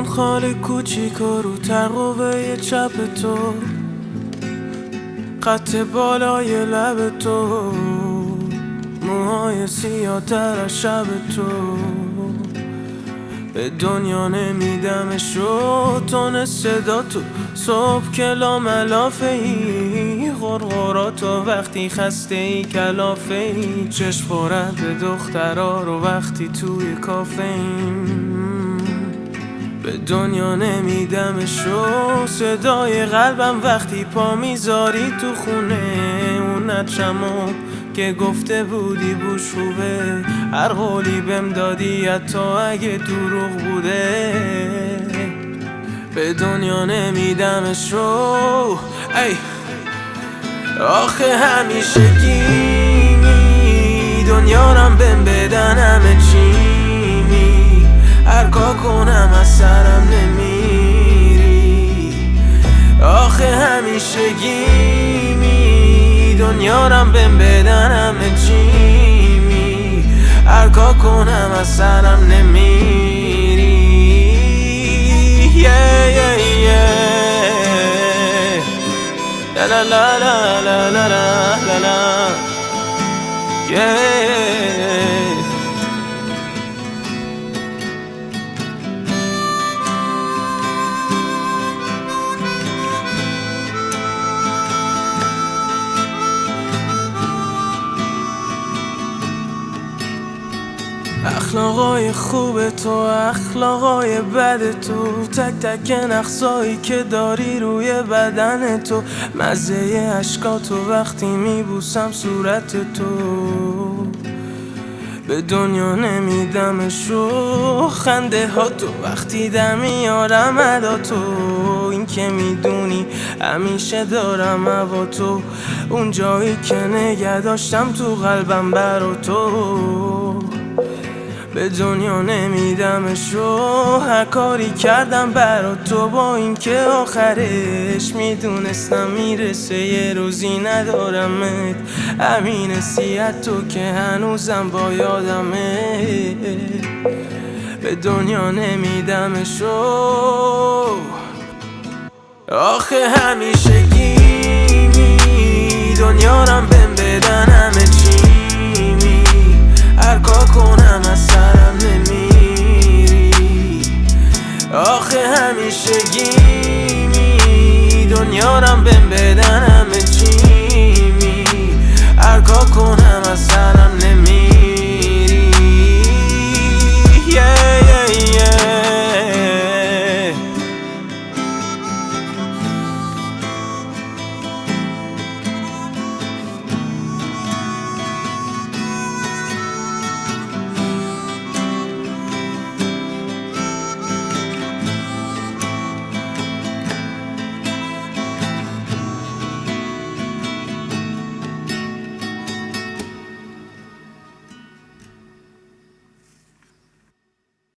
اون خال کوچیک و رو تقوه چپ تو، خط بالای لب تو، موهای سیاه تر از شب تو. به دنیا نمیدمش رو تون صدا تو، صبح که لاملافه ای غرغرات و وقتی خسته ای کلافه ای، چشم خورد به دخترا رو وقتی توی کافه ایم. به دنیا نمیدمش رو صدای قلبم وقتی پا میذاری تو خونه اون نچمو که گفته بودی بوش خوبه، هر قولی بهم دادی حتی اگه دروغ بوده. به دنیا نمیدمش رو ای آخه همیشگی دنیا رم بهم بدن همه چیمی، هر کار کنم از سرم نمیری. آخه همیشگی دنیا رم بهم بدن همه چیمی، هر کار کنم از سرم نمیری. La la la la la la la la yeah. اخلاقای خوب تو، اخلاقای بد تو، تک تک نقصایی که داری روی بدن تو، مزه عشقاتو وقتی میبوسم صورت تو. به دنیا نمیدمش رو خنده ها تو وقتی دم میارم ادا تو، این که میدونی همیشه دارم هوا تو، اون جایی که نگه داشتم تو قلبم برا تو. به دنیا نمیدمش رو هر کاری کردم برا تو، با اینکه آخرش میدونستم میرسه یه روزی ندارمت، همین حسیت تو که هنوزم با یادمه. به دنیا نمیدمش رو آخه همیشگی دنیا رم بهم بدن همه